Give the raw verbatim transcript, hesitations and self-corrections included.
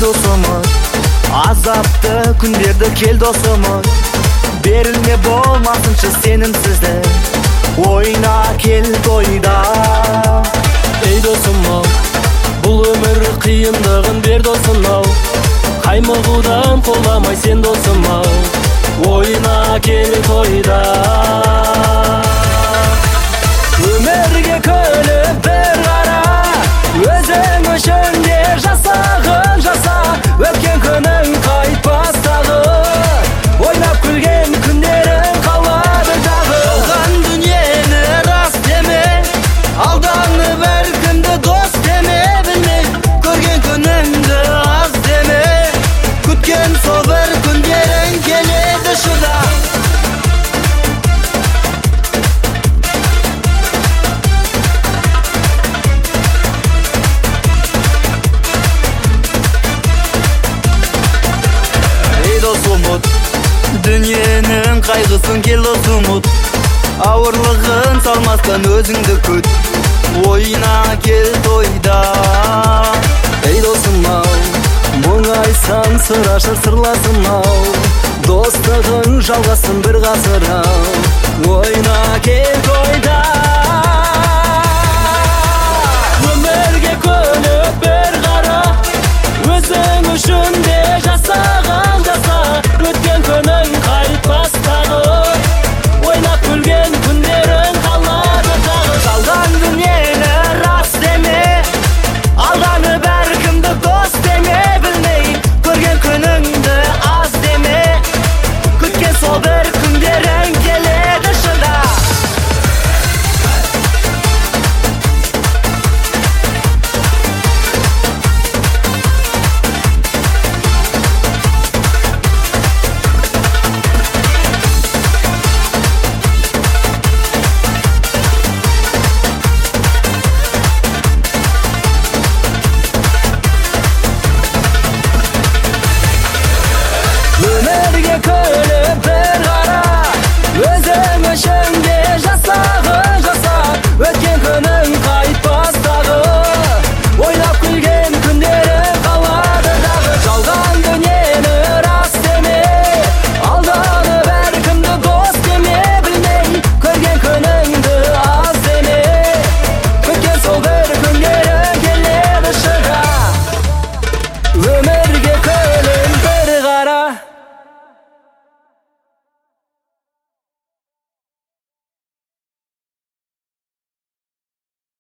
досымыз, азапты күндерді кел досымыз, берілме болмасыншы сенімсіздік, ойна кел тойда. Ей досым-ау, бұл өмір қиындығын бер досым-ау, қаймығудан қоламай сен досым-ау, ойна кел тойда. Өмірге күліп бір қара, өзің үшін де жасағын жаса, өткен күнің қайтпас тағы, ойнап күлген күндерің қалады дағы. Жалған дүниені рас деме, алданып әр күнді дос деме, білме, көрген күніңді аз деме, күткен сол бір күндерің келеді шыда. Дүниенің қайғысын кел дос ұмыт, ауырлығын салмастан өзіңді күт, ойна кел тойда. Ей досым-ау, мұңайсаң сыр ашыр сырласым-ау, достығың жалғасын бір ғасыр-ау, ойна кел тойда.